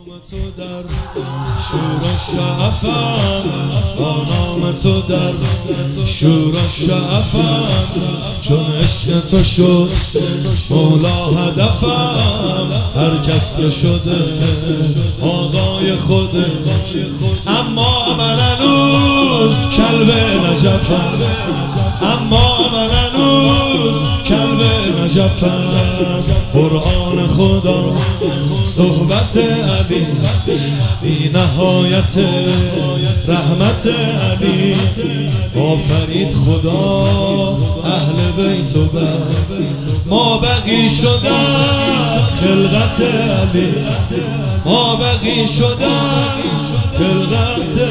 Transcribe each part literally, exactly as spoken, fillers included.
تو در شور و شعفم، با نام تو در شور و شعفم، چون عشق تو شد مولا هدفم، هر کس که شده آقای خوده، اما من هنوز کلب نجفم، اما من هنوز کلب نجفم. قرآن خدا صحبت علی بی نهایت رحمت علی، آفرید خدا اهل بیت و بر ما بقی شدن خلقت علی، ما بقی شدن خلقت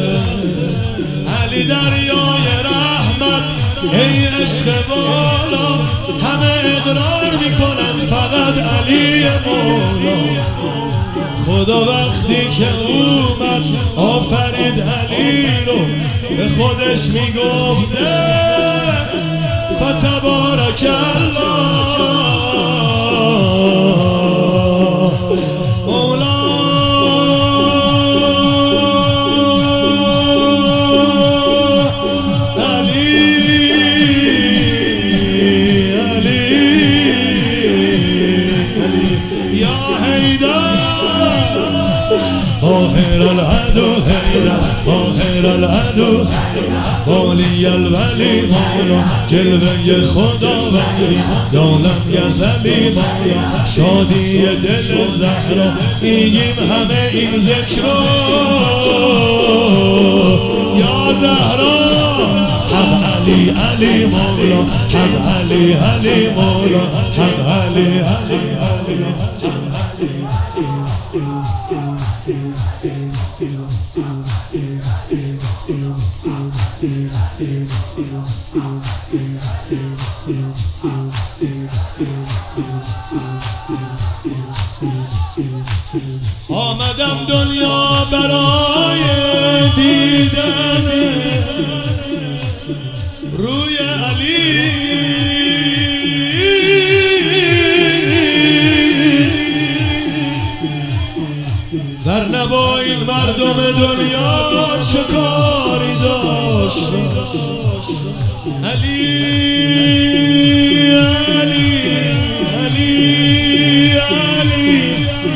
علی. دریای رحمت ای عشق والا، همه اقرار میکنن فقط علی مولا. خدا وقتی که اومد آفرید علی رو، به خودش میگفته فتبارک الله مولا. آخر العدو حیدر، آخر العدو والی الولی مولا، جلوه خدا ولی یالم یزلی مولا. شادی دل زهرا میگیم همه این ذکر یا زهرا. حق علی علی مولا، حق علی علی مولا، حق علی علی علی. آمدم دنیا برای دیدن روی علی، ورنه با این مردم دنیا چه کاری داشت. علی علی علی علی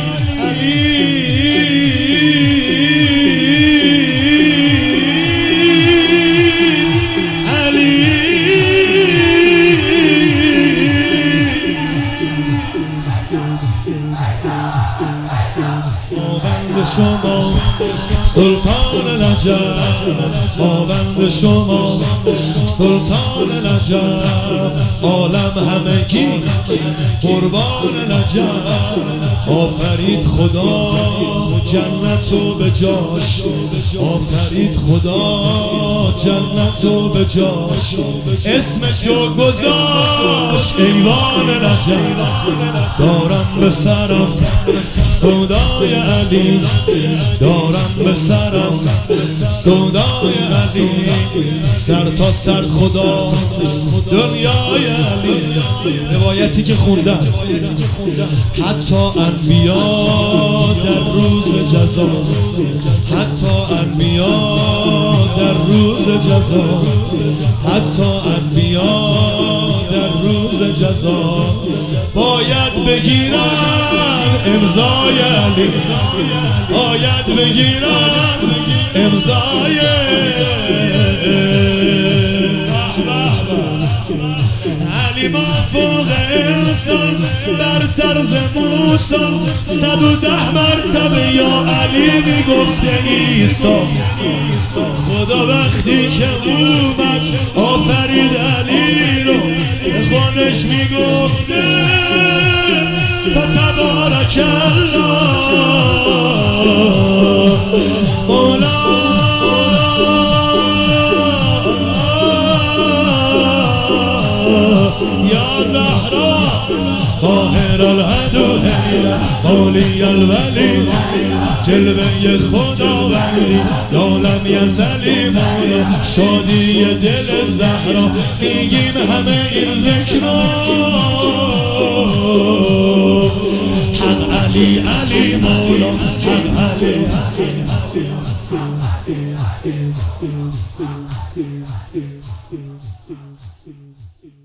شما سلطان نجف، آوند شما سلطان نجف، عالم همگی قربان نجف. آفرید خدا جنتو به جاش، آفرید خدا جنتو به جاش، اسمشو گذاشت ایوان نجف. دارم به سرم سودای علی، دارم به سرم سودای علی، سر تا سر خدا دنیای علی. روایتی که خوندن حتی انبیا در روز جزا، حتی انبیا در روز جزا، حتی انبیا در روز جزا باید بگیرن امضای علی، باید بگیرن امضای علی. ما فوق انسان برتر ز موسی، صد و ده مرتبه یا علی میگفته عیسی. خدا وقتی که اومد آفرید علی رو، به خودش میگفته فتبارک الله مولا. یا زهرا طاهر العدو حیدر، والی الولی جلوه خدا ولی عالم یزلی مولا. شادی دل زهرا میگیم همه این ذکر حق علی علی مولا حق علی